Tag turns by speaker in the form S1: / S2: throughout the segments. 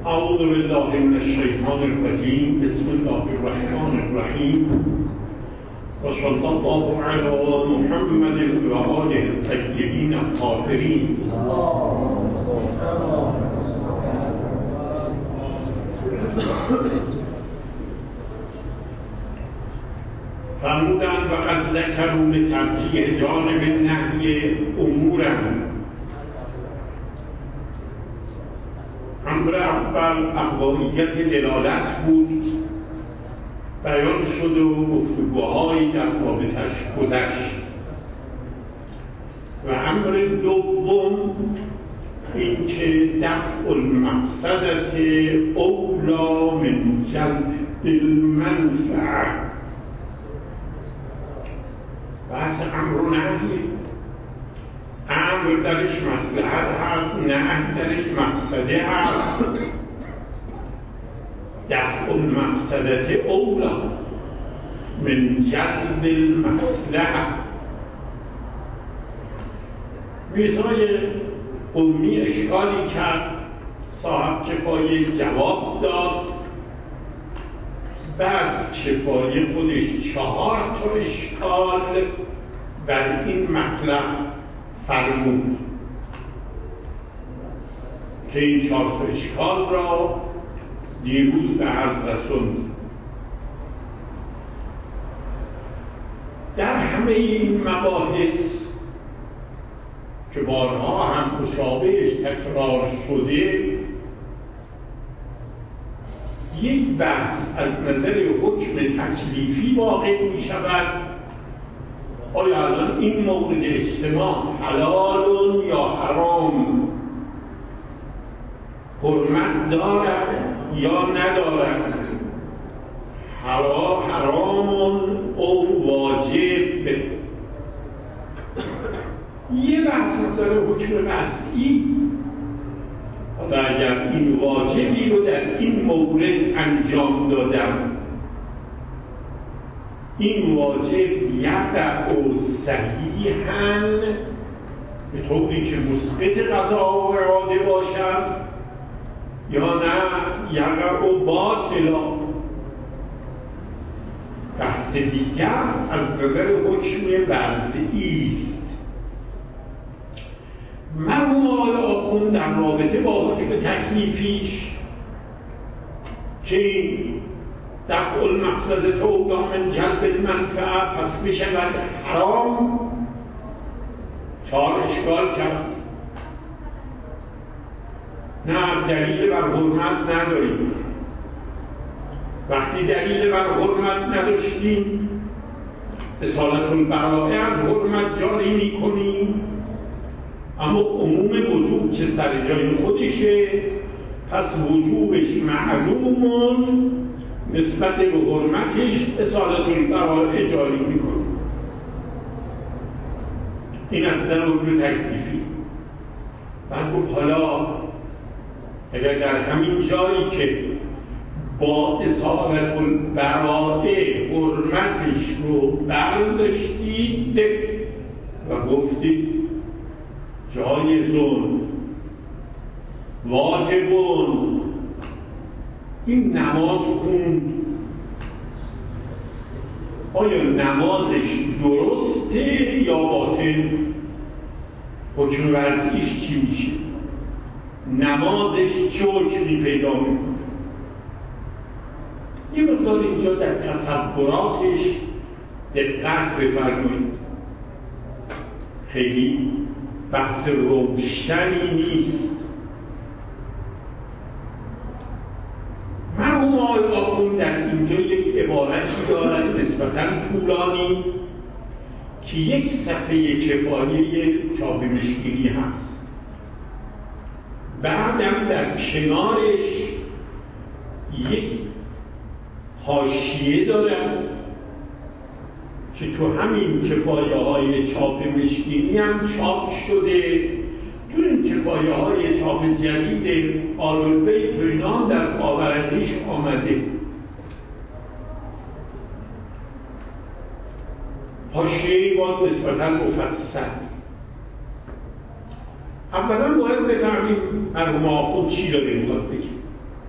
S1: اعوذ بالله من الشیطان الرجیم. بسم الله الرحمن الرحیم و صلی الله علی محمد و آله الطیبین الطاهرین. فرمودند وقد ذکروا لترجیع جانب نهی امورم. امر اول اقوامیت دلالت بود، بیان شد و گفتگوهایی در رابطش گذشت. و امر دوم این که دفع المفسدة اولی من جلب المنفعه. بحث امر و نهی، امر درش مصلحت هست، نهی درش مفسده هست. دفع المفسدة اولی من جلب المصلحه. میرزای قمی اشکالی کرد، صاحب کفایه جواب داد. بعد کفایه خودش 4 تا اشکال بر این مطلب فرمود که این 4 تا اشکال را دیروز به عرض رسوند. در همه این مباحث که بارها هم مشابهش تکرار شده، یک بحث از نظر حکم تکلیفی واقع می شود. آیا الان این مورد اجتماع حلال یا حرام، حرمت دارد یا ندارد، حرام او واجب. یه بحث نظر حکم وضعی، حالا اگر این واجبی رو در این مورد انجام دادم، این واجب یقع صحیحاً به طوری که مسقط قضا و اراده باشد، یا نه یقع باطلا. بحث دیگر از نظر حکم وضعی است. مرحوم آقای آخوند در رابطه با حکم تکلیفیش که دفع المفسدة اولی من جلب المنفعه پس بشود حرام، 4 اشکال کرد. نه، دلیل بر حرمت نداریم. وقتی دلیل بر حرمت نداشتیم، اصالت البراءه از حرمت جاری میکنیم، اما عموم وجوب که سر جای خودشه، پس وجوبش معلومون نسبت به حرمتش اصالت البراءه جاری میکنیم. این از نظر حکم تکلیفی. بعد گفت حالا اگر در همین جایی که با اصالت البراءه حرمتش رو برداشتید و گفتید جایزون واجبون، این نماز خوند، آیا نمازش درسته یا باطل؟ حکم وضعیش چی میشه؟ نمازش چه حکمی پیدا میکنه؟ یه مقدار اینجا در تصوراتش دقت بفرمایید. خیلی بحث روشنی نیست. مرحوم آقای آخوند در اینجا یک عبارتی دارد نسبتاً طولانی که 1 صفحه کفایه چاپ مشکینی هست. بعدم در کنارش یک حاشیه دارد که تو همین کفایه های چاپ مشکینی هم چاپ شده. تو این کفایه های چاپ جدید آل‌البیت و اینا هم در پاورندیش آمده. حاشیه‌ای باز نسبتاً مفصل. اولا باید بفهمیم مرحوم آخوند چی داره میخواد بگه.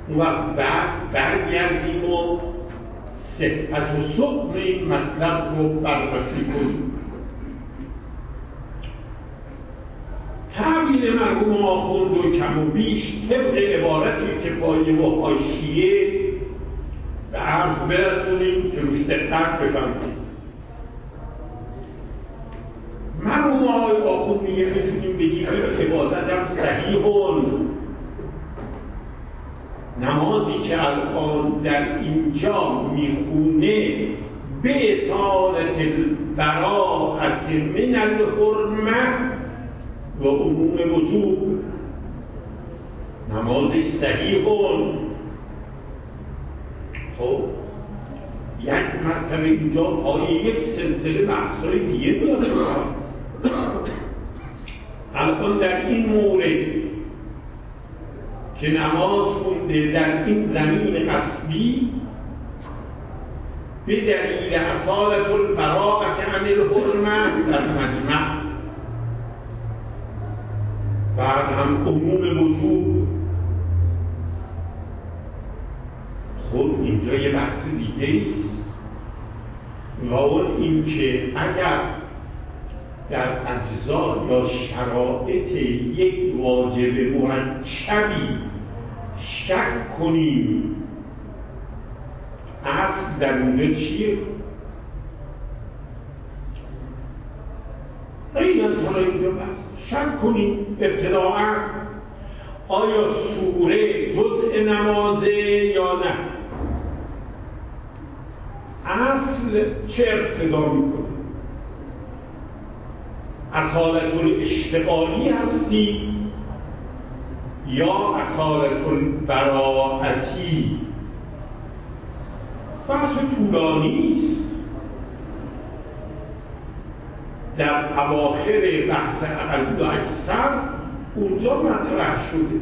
S1: اون وقت بعد برگردیم و صحت و سقم این مطلب رو بررسی کنیم. تعبیر مرحوم آخوند و کم و بیش طبق عبارتی که فایه و حاشیه به عرض برسونیم که روش دقت بفهمیم. مرحوم آقای آخوند میگه میتونیم بگیم این عبادت هم صحیحون، نمازی که الان در اینجا میخونه به اصالت البراءت من الحرمه و عموم وجوب، نمازش صحیحون. خب یک مرتبه اینجا پای یک سلسله بحثای دیگه میاد. الان در این مورد که نماز خونده در این زمین غصبی به دلیل اصالت البراءة عن الحرمه در مجمع، بعد هم عموم وجوب. خب اینجا یه بحث دیگه ایست و اون این که اگر در اجزا یا شرایط یک واجب مرکبی شک کنیم، اصل در اونجا چیه؟ این از حالا اینجا بحث شک کنیم ابتداعا آیا سوره جزء نمازه یا نه، اصل چه ارتضا میکنه؟ اصالت الاشتغالی هستی یا اصالت البراءتی؟ بحث طولانی است. در اواخر بحث اقل و اکثر اونجا مطرح شده.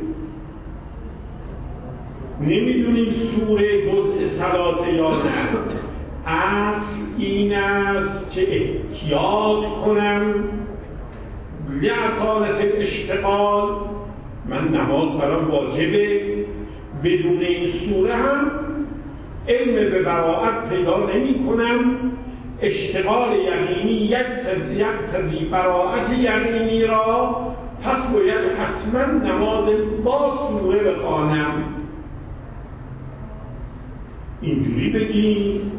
S1: نمیدونیم سوره جزء صلات یا نه. اصل این است که احتیاط کنم لعصالت الاشتغال، من نماز برام واجبه، بدون این سوره هم علم به براءت پیدا نمی کنم. اشتغال یقینی یقتضی براءت یقینی را، پس باید حتما نماز با سوره بخوانم. اینجوری بگیم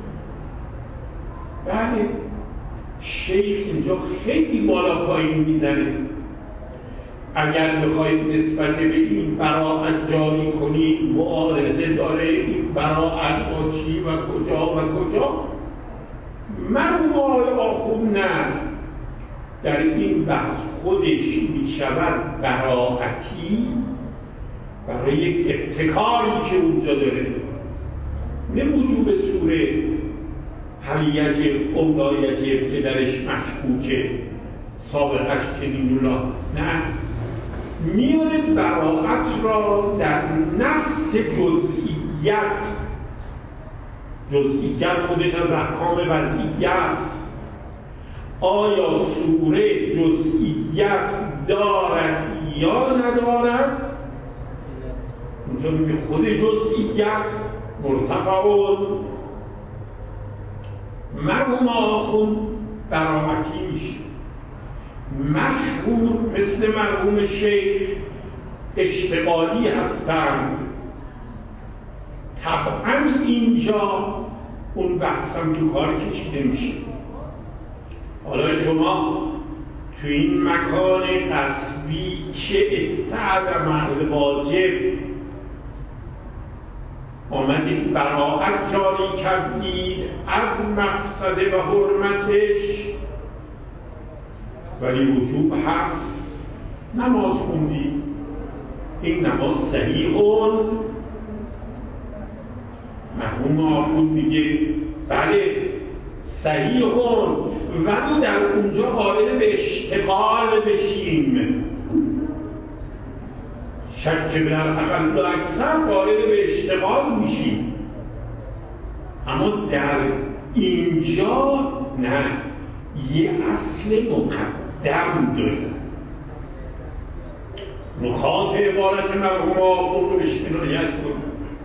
S1: بله. شیخ اینجا خیلی بالا پایین میزنه. اگر بخواید نسبت به این براءت جاری کنید معارضه داره این براءت با چی و کجا و کجا. مرحوم آقای آخوند نه، در این بحث خودش میشود براءتی برای یک ابتکاری که اونجا داره، نه وجوب سوره هل یجب او لا یجب که درش مشکوکه سابقش چنین الله، نه، میاره براءت را در نفس جزئیت خودش از احکام وضعیه است. آیا سوره جزئیت دارد یا ندارد؟ اونجا میگه خود جزئیت مرتفعون. مرحوم آخوند براءتی میشه. مشهور مثل مرحوم شیخ اشتغالی هستند. طبعا اینجا اون بحثم تو کار کشیده میشه. حالا شما تو این مکان قصبی چه اتعد محل واجب آمدید براءت جاری کردید از مقصد و حرمتش، ولی وجوب هست، نماز خوندید، این نماز صحیحون. مرحوم آخوند میگه بله صحیحون، ولی در اونجا قائل به اشتغال بشیم. شک در اقل و اکثر قائل به اشتغال میشیم، اما در اینجا نه، یه اصل مقدم داره. نکات عبارت مرحوم آخوند رو بهش عنایت کنیم.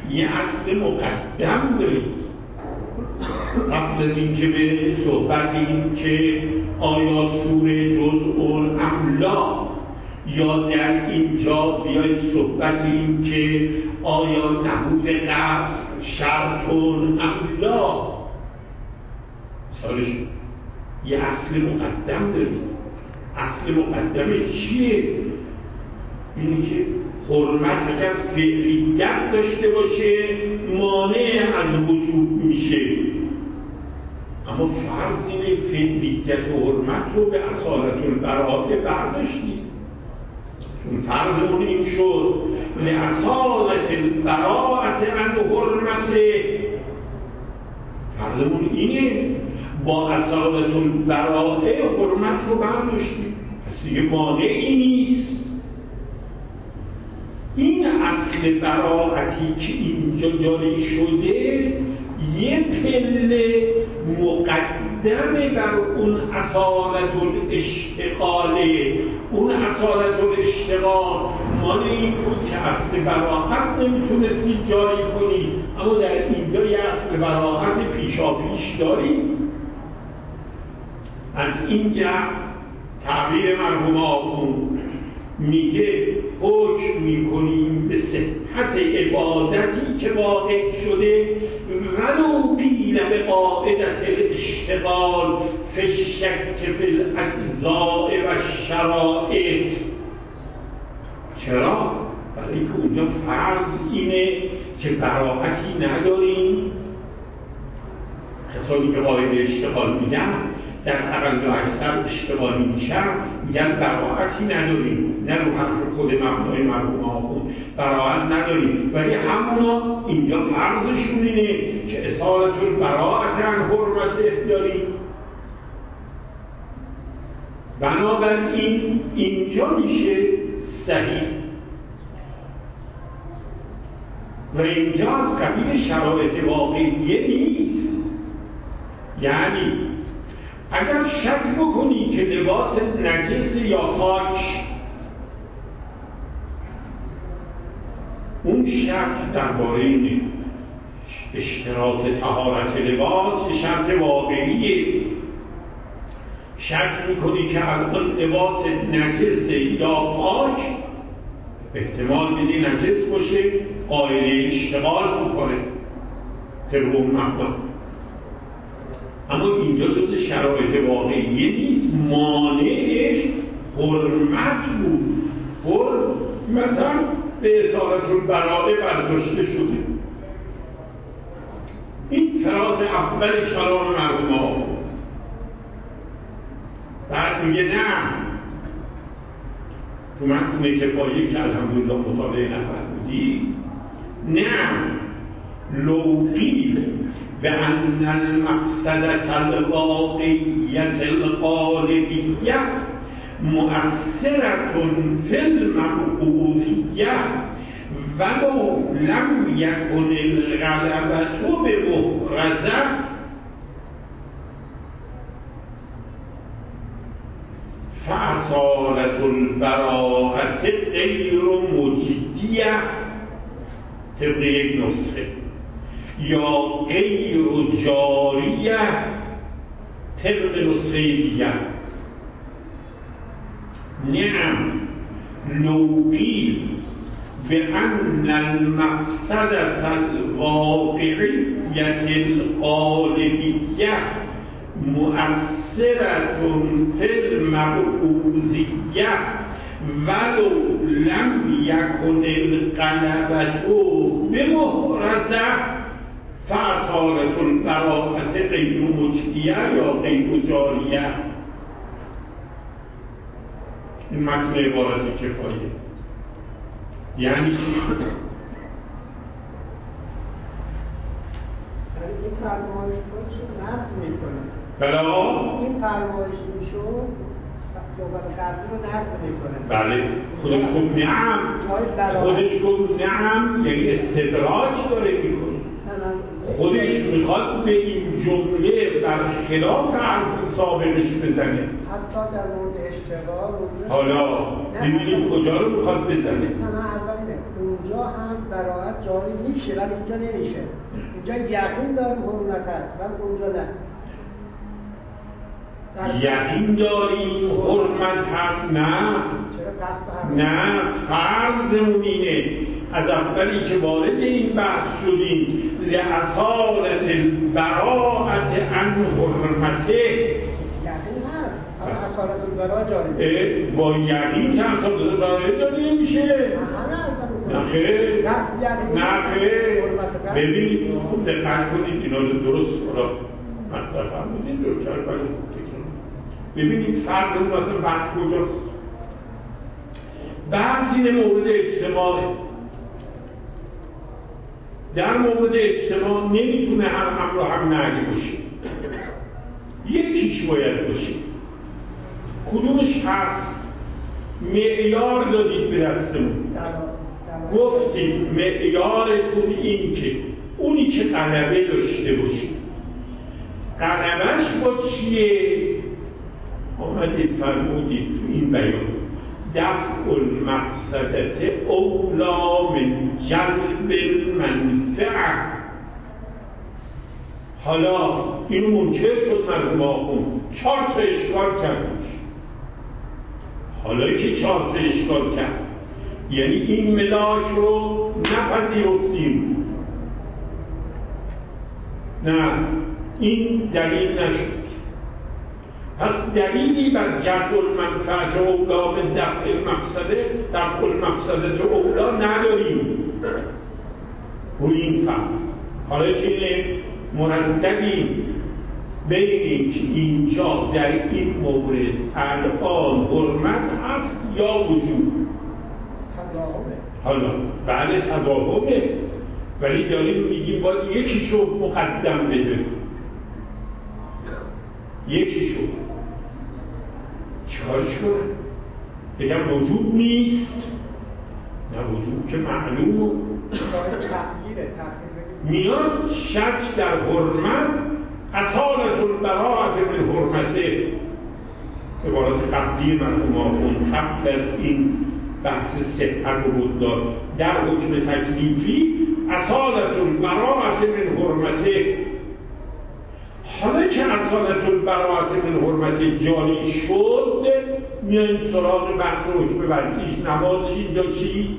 S1: یه اصل مقدم داریم. قبل از اینکه به صحبت این که آیا سوره جزء الاملا یا در اینجا بیاید صحبت این که آیا نبود قصد شرط املا، سالش یه اصل مقدم داریم. اصل مقدمش چیه؟ اینه که حرمت اگر فعلیت داشته باشه مانع از وجود میشه، اما فرض اینه فعلیت و حرمت رو به اصالت البراءه برداشتیم، چون فرضمون این شد لأصالت البراءة عن حرمته، فرضمون اینه با اصالت البراءه حرمت رو برداشتیم، پس دیگه مانعی نیست. این اصل براءتی که اینجا جاری شده یه پله مقدمه بر اون اصالت الاشتغاله. اون اصالت الاشتغال مال این بود که اصل براءت نمیتونستی جاری کنی، اما در اینجا یه اصل براءت پیشاپیش داریم. از اینجا تعبیر مرحوم آخوند میگه حکم میکنیم به صحت عبادتی که واقع شده ولو قیل به قاعدت الاشتغال فی الشک فی الاجزاء و الشرائط. چرا؟ برای که اونجا فرض اینه که براءتی نداریم. کسانی که قاعده اشتغال میگن در اقل و اکثر اشتغالی میشن، میگن براءتی نداریم، نه رو حرف خود مبنای مرحوم آخوند براءت نداریم، ولی همونا اینجا فرضشون اینه که اصالت البراءة عن حرمته داریم. بنابراین اینجا میشه صحیح و اینجا از قبیل شرایط واقعیه نیست. یعنی اگر شک بکنی که لباس نجس یا پاک، اون شک درباره اشتراط طهارت لباس شرط واقعیه. شک میکنی که الان لباس نجس یا پاک، احتمال بدی نجس باشه، قاعده اشتغال میکنه طبق اون مبنا. اما اینجا جز شرایط واقعیه نیست، مانعش حرمت بود، حرمتا به اصالت البراءه برداشته شده. این فراز اول کلام مرحوم آخوند. بعد میگه نه، تو متن کفایه که الحمدلله مطالعه نفرمودی، نه لو قیل بأن المفسدة الواقعية الغالبية مؤثرة في المبعوثية ولو لم يكن الغلبة بمحرزة فأصالة البراءة غير مجدية طبق یک نسخه، یا غیر جاریه طبق نسخه دیگر. نعم لو قیل بأن المفسدة الواقعية الغالبية مؤثرة في المبعوثية ولو لم يكن الغلبة بمحرزة فاصالة البراءة غیر مجدیه یا غیر جاریه. این متن عبارت کفایه یعنی چی؟
S2: این فرمایش خودشو نقض میکنه.
S1: بلا
S2: این فرمایش میشو صحبت قبلی رو نقض میکنه.
S1: بله خودش گفت نعم، خودش گفت نعم، یعنی استدراج داره میکنه. خودش میخواد به این جمله برخلاف حرف سابقش بزنه.
S2: حتی در مورد اشتغال
S1: حالا ببینیم کجا رو میخواد بزنه.
S2: نه اول اونجا اونجا هم براءت جاری میشه ولی اینجا نمیشه. اینجا یقین داریم حرمت هست ولی اونجا نه.
S1: یقین داریم حرمت هست نه.
S2: چرا قصد هم
S1: نه، فرضمون اینه از اولی که وارد این بحث شدیم لأصالة البراءة عن حرمته
S2: یقین هست اما اصالت البراء جاری
S1: با یقین که اصالت البراء جاری نمیشه. نه خیر، نه خیر. ببینید خوب دقت کنید اینا رو درست مطرح فرمودید درست شد. ببینید فرضمون اصلا وقت کجاست. بحث اینه مورد اجتماعه. در مورد اجتماع نمیتونه هم امر و هم نهی باشه، یکیش باید باشه. کدومش هست؟ معیار دادید به دستمون، گفتید معیارتون این که اونی که غلبه داشته باشه غلبهش با چیه؟ آمدید فرمودید تو این بیان دفع المفسدت اولا من جلب المنفعه. حالا اینو منکر شد مرحوم آخوند 4 تا اشکال کردش. حالا که 4 تا اشکال کرد یعنی این ملاک رو نپذیرفتیم، نه این دلیل نشد. پس دلیلی بر جلب المنفعت اولا من دفع المفسده، دفع المفسده اولا نداریم روی این فرض. حالا که اینه مرددیم بین که اینجا در این مورد الان حرمت هست یا وجود.
S2: تضاهمه.
S1: حالا بله تضاهمه، ولی داریم میگیم باید یکیشو مقدم بده. یکیشو چیکارش کنه؟ بگم وجود نیست؟ نه وجود که معلومه. میاد شک در حرمت اصالت البراءة من حرمته. عبارات قبلی مرحوم آخوند قبل از این بحث صحت و بوددار در حکم تکلیفی اصالت البراءة من حرمته. حالا که اصالت البراءة من حرمته جاری شد میایم سراغ بحث حکم وضعیش. نمازش اینجا چی؟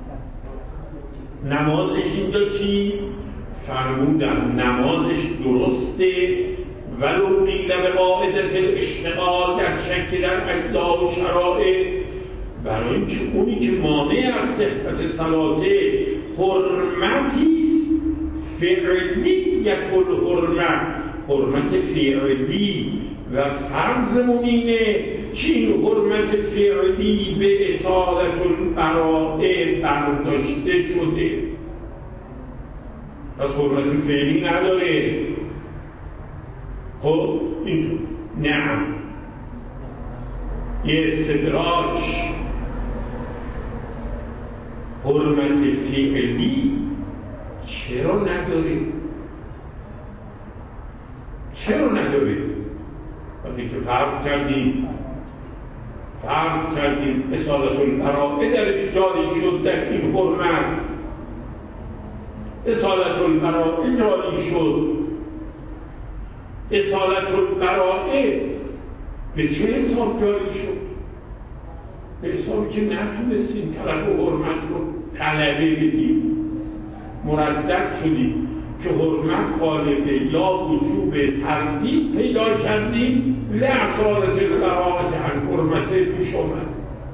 S1: نمازش اینجا چی؟ فرمودن نمازش درسته ولو قیل به قاعدت الاشتغال در شک در اجزا و شرائع، برای اینکه اونی که مانع از صحت صلاته حرمتیست فعلیت الحرمت، حرمت فعلی و فرضمون اینه که این حرمت فعلی به اصالت البراءه برداشته شده. پس حرمت فعلی نداره. خب اینطور نعم یه استدراج حرمت فعلی چرا نداره؟ چرا نداره؟ وقتی که فرض کردیم اصالت البراءه درش جاری شد در این حرمت، اصالت البراءه جاری شد. اصالت البراءه به چه حساب جاری شد؟ به حسابی که نتونستیم طرف حرمت رو غلبه بدیم، مردد شدیم که حرمت غالبه یا وجوب تردید پیدا کردیم لأصالت البراءة عن حرمته پیش آمد.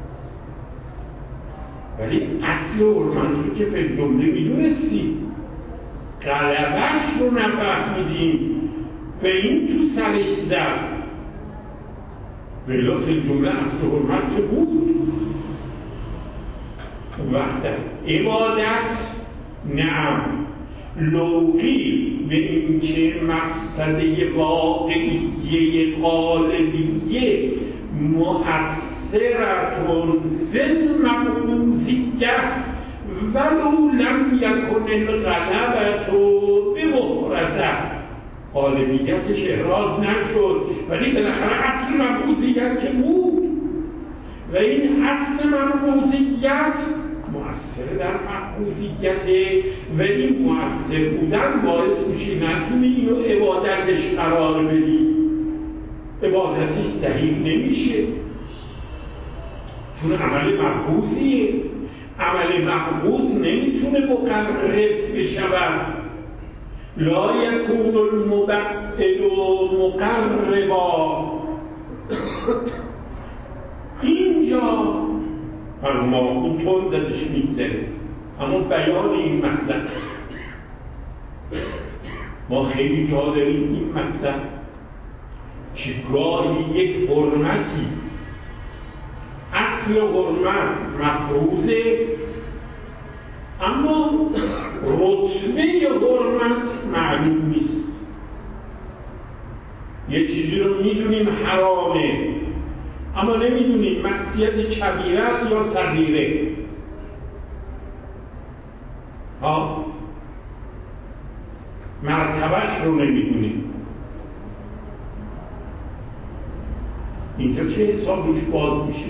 S1: ولی اصل حرمت رو که فی جمله میدونستیم، غلبش رو نفهمیدیم به این تو سرش زد. ولی فی جمله اصل حرمت که بود. وقت عبادت نعم لوقی به این که مفسده واقعیه قالبیه مؤثرتون فی المقبوضیه ولو لم یکن الغلبة بمحرزه. قالبیتش احراز نشد ولی بالاخره اصل مقبوضیت که بود و این اصل مقبوضیت مؤثر در محفوظیته و این مؤثر بودن باعث میشه نتونی اینو عبادتش قرار بدی، عبادتش صحیح نمیشه چون عمل محفوظیه. عمل محفوظ نمیتونه مقرب بشود. لا یکون المبعد مقربا. اینجا مرحوم تند ازش میگذره، اما بیان این مطلب ما خیلی جا داریم این مطلب که گاهی یک حرمتی اصل حرمت مفروضه اما رتبه حرمت معلوم نیست. یه چیزی رو میدونیم حرامه اما نمیدونیم معصیت کبیره است یا صغیره. مرتبهش رو نمیدونیم. اینجا چه حساب روش باز میشه؟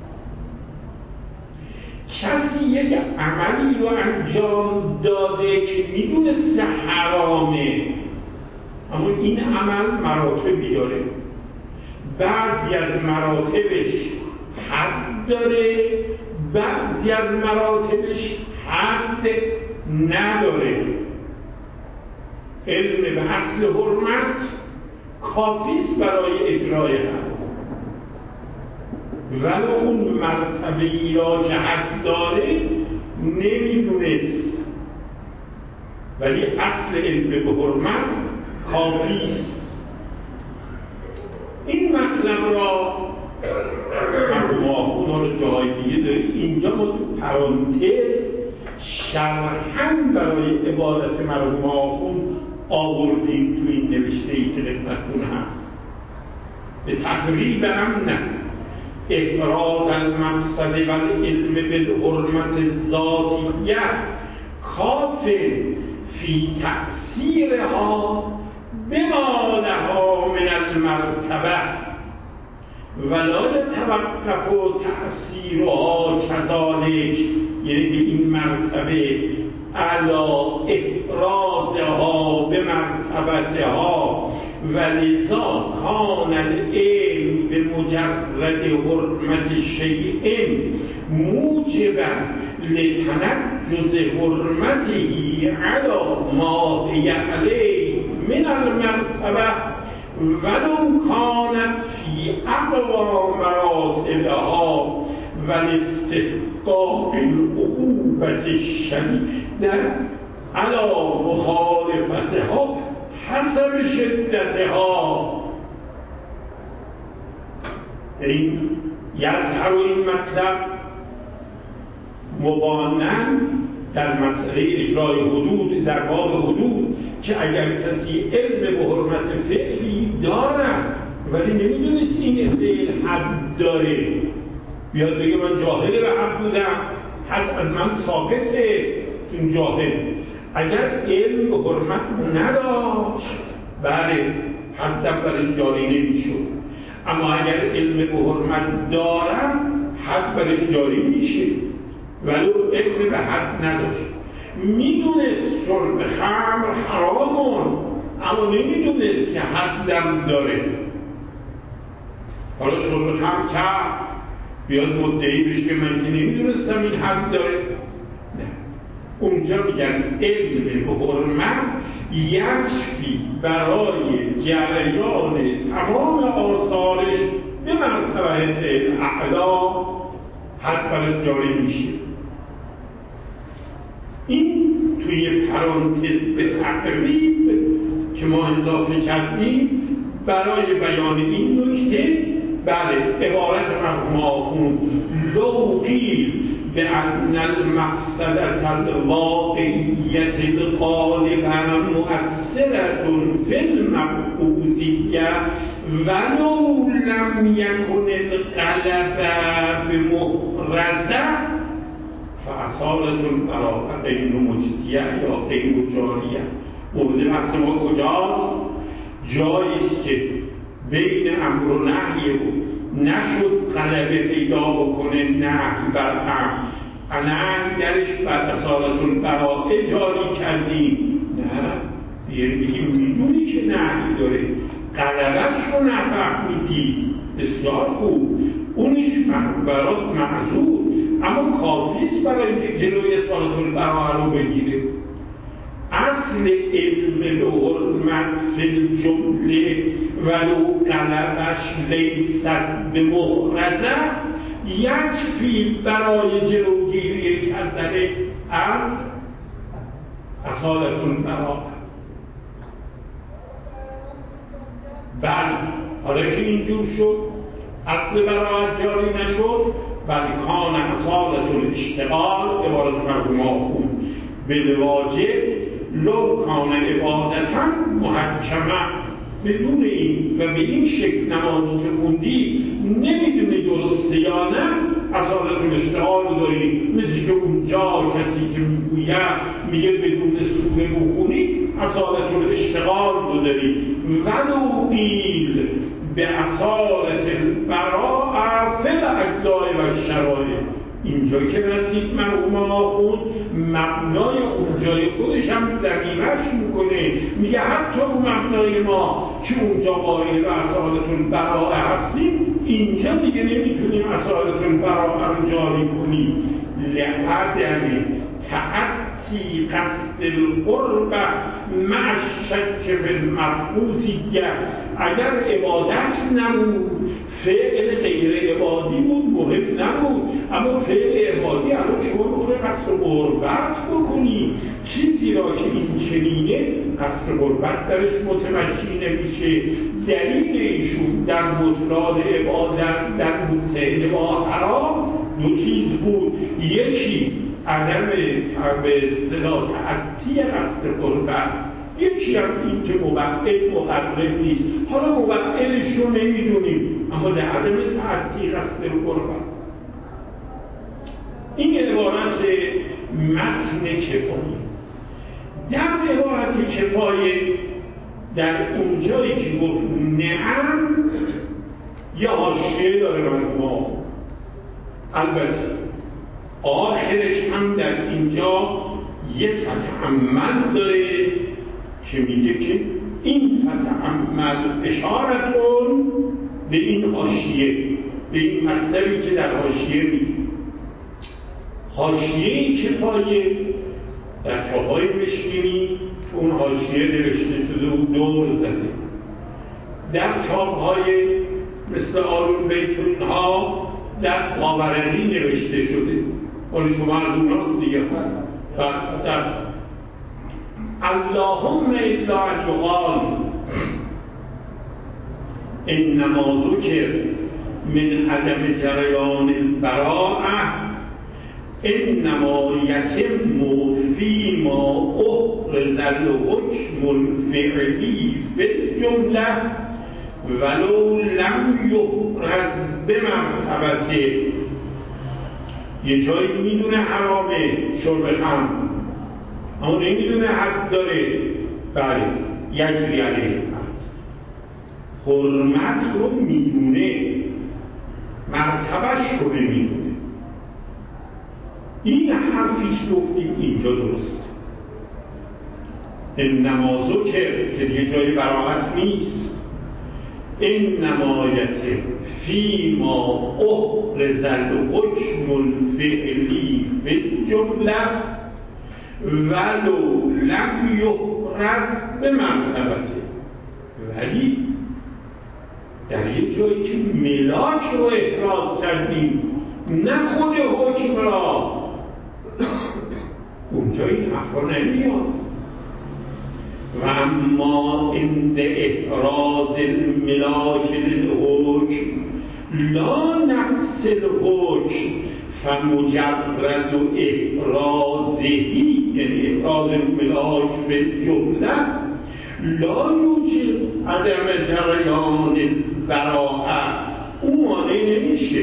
S1: کسی یک عملی رو انجام داده که میدونسته حرامه اما این عمل مراتبی داره، بعضی از مراتبش حد داره، بعضی از مراتبش حد نداره. علم به اصل حرمت کافیست برای اجرای حد، ولو اون مرتبه‌ای را که حد داره نمیدونست، ولی اصل علم به حرمت کافیست. این مطلب را اونا رو جای دیگه داریم. اینجا ما تو پرانتز شرحاً برای عبادت مرحوم آخوند آوردیم تو این نوشته ای که خدمتتون هست. به تقریب امن احراز المفسده و العلم بالحرمت الذاتیه کاف فی تأثیرها بما لها من المرتبه ولا یتوقف تأثیرها کذالک، یعنی به این مرتبه علا احرازها به مرتبتها ولذا کان العلم به مجرد حرمت شیء موجبا لتنجز حرمته علا ما هی علیه من المرتبه ولو کانت فی اقوی مراتبها والاستحقاق العقوبة الشدیده علی مخالفتها حسب شدتها. این یظهر این مطلب مبانا در مسئله اجرای حدود در باب حدود که اگر کسی علم به حرمت فعلی دارد ولی نمیدونست این فعل حد داره، بیاد بگه من جاهل به حد بودم، حد از من ثابته چون جاهل. اگر علم به حرمت نداشت بله حدم برش جاری نمیشد، اما اگر علم به حرمت دارد حد برش جاری میشه ولو علم به حد نداشت. میدونست شرب خمر حرامون اما نمیدونست که حدم داره. حالا شرب خمر کرد بیاد مدعی بشه که من که نمیدونستم این حد داره. نه، اونجا میگن علم به حرمت یکفی برای جریان تمام آثارش به مرتبه اعلا حد برش جاری میشه. این توی پرانتز به تقریب که ما اضافه کردیم برای بیان این نکته. بله عبارت مرحوم آخوند لو قیل بأن المفسدة الواقعیة الغالبة مؤثرة في المبعوثیة ولو لم يكن الغلبة بمحرزة فاصالة البراءة غیر مجدیه یا غیر جاریه. مورد بحث ما کجاست؟ جاییست که بین امر و نهی بود نشد غلبه پیدا بکنه نهی بر امر نهی درش بر اصالت البراءه جاری کردیم. نه، بگیم میدونی که نهی داره، غلبش رو نفهمیدی، بسیار خوب، اونش برات معذور، اما کافیست برای اینکه جلوی اصالت البراءه رو بگیره. اصل علم به حرمت فی الجمله ولو غلبش لیست به محرزه یکفی برای جلوگیری کردن از اصالت البراءه. بله، حالا که اینجور شد اصل براءت جاری نشد، بل کان اصالت الاشتغال عبارت مرحوم آخوند بالواجب لو کان عبادتا محکمه. بدون این و به این شکل نمازی که خوندی نمیدونی درسته یا نه، اصالت الاشتغال رو داری. مثل که اونجا کسی که میگه بدون سوره بخونی اصالت الاشتغال رو داری. ولو قیل به اصالت البراءه فی الاجزاء و الشرایع. اینجا که رسید مرحوم آخوند مبنای اونجای خودش هم ضمیمش میکنه، میگه حتی رو مبنای ما که اونجا قائل به اصالت البراءه هستیم، اینجا دیگه نمیتونیم اصالت البراءه رو جاری کنیم. لعدم تعطی قصد القرب مع الشک فی المرغوزیه. اگر عبادت نبود، فعل غیر عبادی بود، مهم نبود، اما فعل عبادی الان شما بخواه قصد قربت بکنی، چیزی را که این چنینه قصد قربت درش متمشی نمیشه. دلیل ایشون در بطلان عبادت در متحد با حرام دو چیز بود، یکی عدم به اصطلاح تعطی قصد قربت، یکی هم این که مبعد مقرب نیست. حالا مبعدش رو نمیدونیم، اما در عدم تعطی قصد قربت. این عبارت متن کفایه. در عبارت کفایه در اونجایی که گفت نعم یه حاشیه داره مرحوم، البته آخرش هم در اینجا یه فتحمل داره که میگه که این فتحمل اشارتون به این حاشیه، به این مطلبی که در حاشیه میگه. حاشیه کفایه در چاپ‌های مشکینی اون حاشیه نوشته شده و دور زده. در چاپ‌های مثل آلون بیتونها در قاورقی نوشته شده، ولی شما از اون راست دیگه در اللهم الا ان یقال انما ذکر من عدم جریان البراءه انما یتم فیما احرز الحکم الفعلی فی الجمله ولو لم یحرز بمرتبته. یه جایی میدونه حرامه شرب خمر، اما نمیدونه حد داره، بله یجری علیه حرمت رو میدونه، مرتبش رو نمیدونه. این حرفی که گفتیم اینجا درست. انما ذکر که دیگه جای براحت نیست، انما یتم فیما احرز الحکم الفعلی فی الجمله ولو لم یحرز بمرتبته. ولی در یک جایی که ملاک رو احراز کردیم نه خود حکم را، اونجا این حرفا نمیاد. و اما عند احراز الملاک للحکم لا نفس الحکم فمجرد احرازهی، یعنی احراز الملاک فی الجمله لا یوجب عدم جریان البراءه. اون مانع نمیشه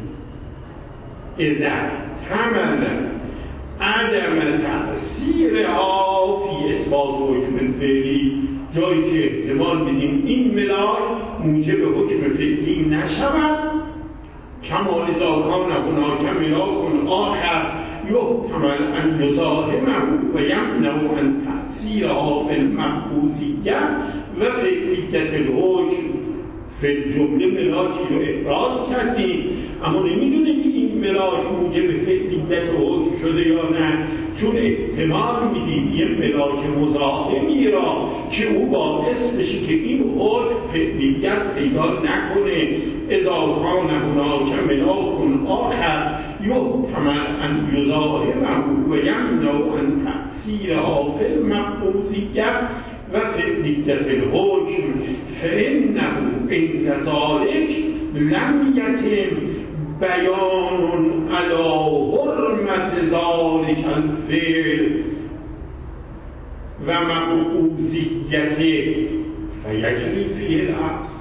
S1: اذا حمل عدم تأثیرها فی اثبات حکم فعلی، جایی که احتمال بدیم این ملاک موجب حکم فعلی نشود. کما اذا کان هناک ملاک آخر یحتمل ان یزاحمه و یمنع عن تأثیرها فی المقبوضیه و فعلیت الحکم. فی الجمله ملاکی رو ابراز کردیم، اما نمیدونیم این ملاک موجب فعلیت حکم شده یا نه، چون احتمال میدیم یه ملاک مزاحمی را که او باعث بشه که این حکم فعلیت پیدا نکنه. اذا کان هناک ملاک آخر یحتمل ان یزاحمه و یمنع عن تأثیرها فی المقبوضیه و فعلیت الحکم فإنه عند ذلك لم يتم بیان علی حرمت ذلك الفعل و مقبوضیته فیجری فیه العکس.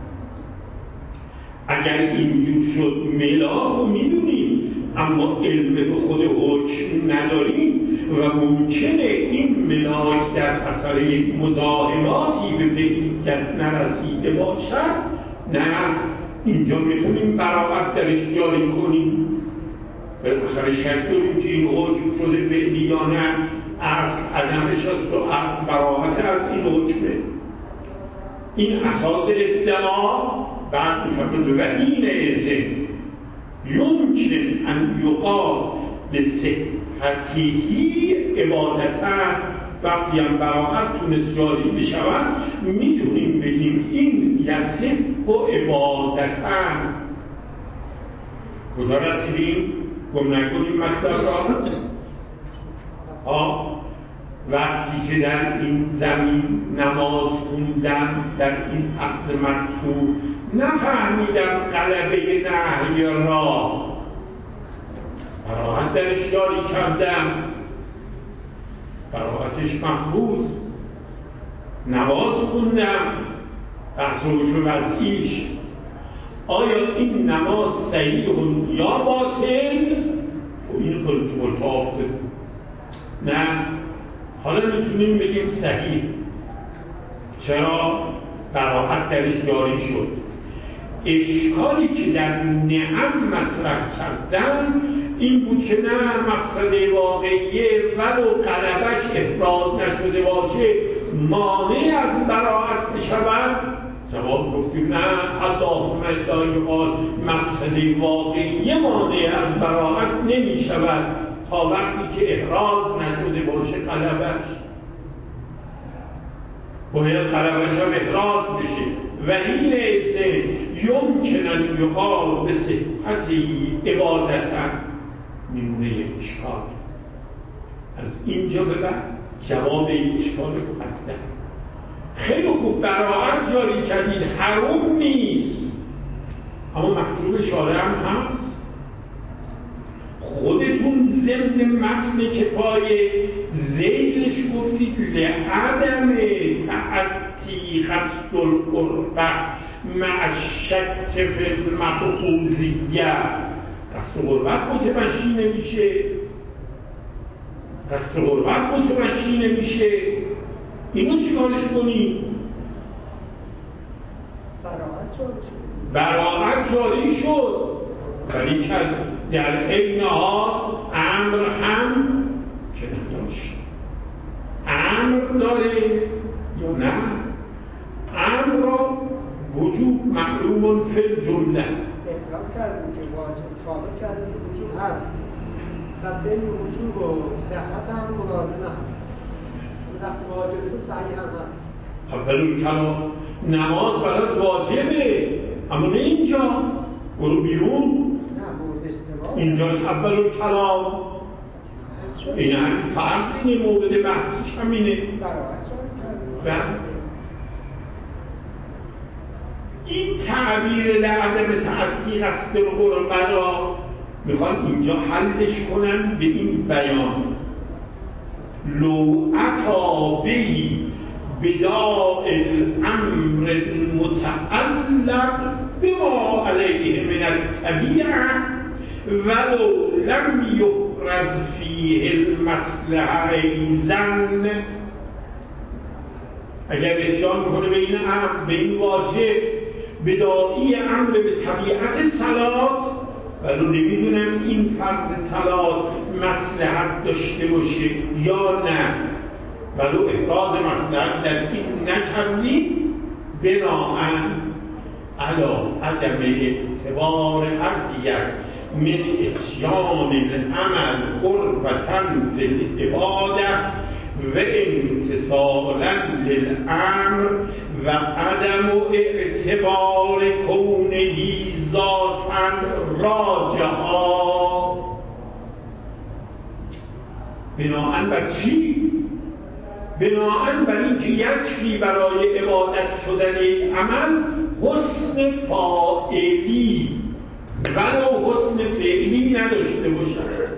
S1: اگر اینجور شد ملاک رو میدونیم اما علم به خود حکم نداریم و ممکنه این ملاک در اثر یک مزاحماتی به فعلیت نرسیده باشد، نه اینجا میتونیم براعت درش جاری کنیم. بالاخره شک داریم که این حکم شده فعلی یا نه، اصل عدمش است و اصل براعت از این حکمه. این اساس ادعا. بعد میفهمد و این ازن یمکن ان یقال لصحتهی عبادتا. وقتی هم براعت تونست جاری بشود میتونیم بگیم این یصح و عبادتا. کجا رسیدیم؟ گم نکنیم مطلب را. وقتی که در این زمین نماز خوندم، در این عقد مقصور نفهمیدم غلبه نهی را، براعت درش جاری کردم، براعتش مفروض. نماز خوندم، بحث حکم وضعیش، آیا این نماز صحیح یا باطل؟ و این قلت آفته نه، حالا میتونیم بگیم صحیح. چرا؟ براعت درش جاری شد. اشکالی که در نعم مطرح کردن این بود که نه، مقصد واقعیه ولو غلبش ابراز نشده باشه مانع از براعت بشود. جواب گفتیم نه، اللهم الا یقال مقصد واقعیه مانع از براعت نمی شود تا وقتی که احراز نشده باشه غلبش. باید غلبش هم احراز بشه. و این ازن یمکن ان یقال به صحتی عبادتا. میمونه یک اشکال. از اینجا به بعد جواب این اشکال مقدم. خیلی خوب، براعت جاری کردید، حرام نیست، اما مطلوب شارع هم هست. خودتون ضمن متن کفایه ذیلش گفتید لعدم تعطی قصد القربه مع الشک فی المقبوضیه. قصد قربت متمشی نمیشه، قصد قربت متمشی نمیشه، اینو چیکارش کنیم؟ براعت جاری شد، ولی که در عین حال امر هم که نداشت. امر داره یا نه؟ امر را وجود معلوم فی الجمله.
S2: احراز کردیم که واجب ثابت کردیم که وجود هست و بین وجود و صحت هم ملازمه هست. وقتی واجب شد صحیح هم هست.
S1: اول کلام نماز برات واجبه، اما نه اینجا، برو بیرون. اینجاش اول کلام، این هم فرض اینه، مورد بحثش همینه. این تعبیر لعدم تعطی قصد القربه را میخوان اینجا حلش کنن به این بیان: لو اتی بهی بداء الامر المتعلق بما علیه من الطبیعه ولو لم یحرز فیه المصلحه ایزن. اگر اتیان کنه به این امر، به این واجب، بداعی امر به طبیعت صلات، ولی نمیدونم این فرض طلاق مصلحت داشته باشه یا نه، ولی ابراز مصلحت در این نکردیم بناهن علا عدم اعتبار اذیت من اتیان العمل قربة فی العباده و امتثالا للامر و عدم اعتبار کونه ذاتا راجعا. بناهن بر چی؟ بناهن بر اینکه یکفی برای عبادت شدن یک عمل حسن فاعلی ولو حسن فعلی نداشته باشد.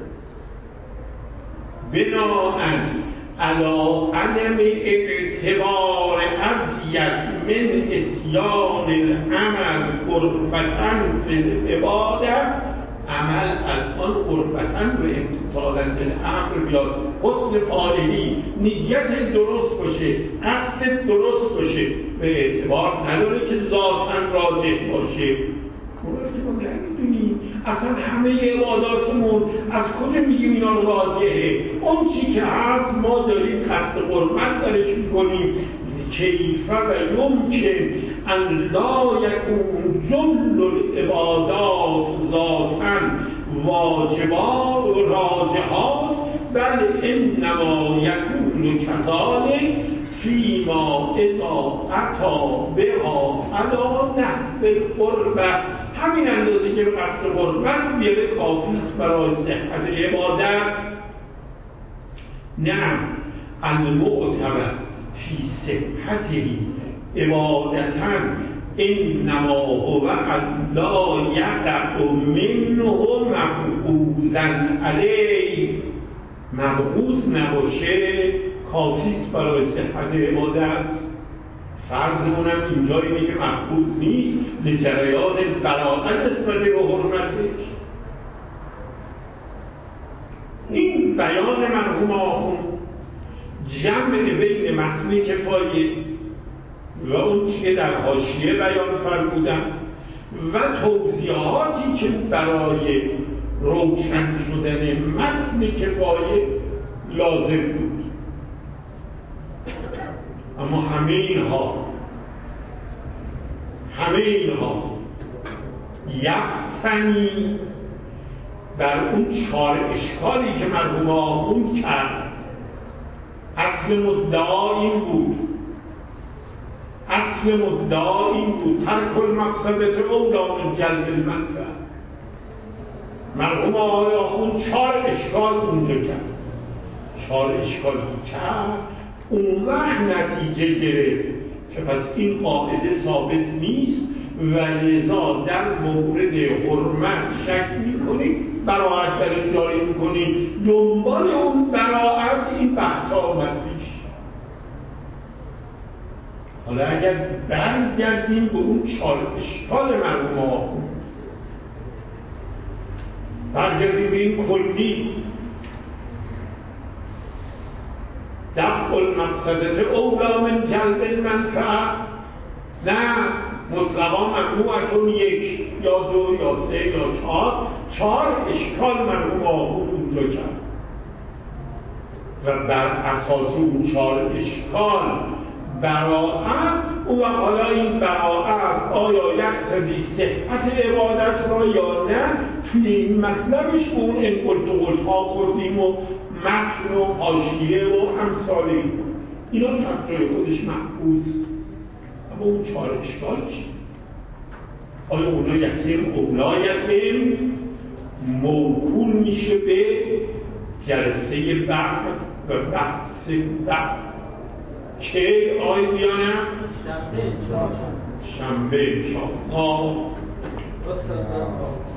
S1: بناهن علا عدم اعتبار اذیت من اتیان العمل قربة فی العباده، عمل الان قربتاً و امتثالاً للامر بیاد، حسن فاعلی، نیت درست باشه، قصد درست باشه، به اعتبار نداره که ذاتاً راجح باشه. اونو که ما نمیدونیم اصلا همه عباداتمون از کجا میگیم اینا راجحه؟ اون چی که هست ما داریم قصد قربت درش میکنیم. کیف و یمکن ان لا یکون جل العبادات ذاتاً واجبات و راجحات، بل انما یکون کذالک فیما اذا اتی بها علی نحو القربة. همین اندازه که به قصد قربت بیاره کافی است برای صحت عبادت. نعم المعتبر فی صحته عبادتاً انما هو لا یقع منه مبعوضاً علیه. مبعوض نباشه کافی است برای صحت عبادت. فرضمون هم اینجا اینه که مبعوض نیست لجریان براءت نسبت به حرمتش. این بیان مرحوم آخوند جمع بین متن کفایه و اون که در حاشیه بیان فرمودن و توضیحاتی که برای روشن شدن متن کفایه لازم بود. اما همه اینها یقتنی بر اون 4 اشکالی که مرحوم آخوند کرد. اصل مدعا این بود ترک المقصدة اولی من جلب المنفعه. مرحوم آخوند 4 اشکال اونجا کرد. 4 اشکال کرد اون وقت نتیجه گرفت که پس این قاعده ثابت نیست و لذا در مورد حرمت شک میکنید، براعت درش جاری میکنید، دنبال اون براعت این بحث آمد پیش. حالا اگر برگردیم به اون 4 اشکال مرحوم آخوند، برگردیم به این کلی دفع المقصدة اولی من جلب المنفعه، نه مطلقا ممنوعتون 1 یا 2 یا 3 یا 4 اشکال مرحوم آخوند اونجا کرد و بر اساس اون 4 اشکال براعت. و حالا این براعت آیا یقتضی صحت عبادت را یا نه، توی این مطلبش به اون قلت ها خوردیم و متن و حاشیه و امثالی، اینا فقط جای خودش محفوظ. اما اون 4 اشکال چی؟ آیا اونا یتیم اولایتیم موکول میشه به جلسه بعد و بحث بعد که آقای دیانم شنبه انشاءالله.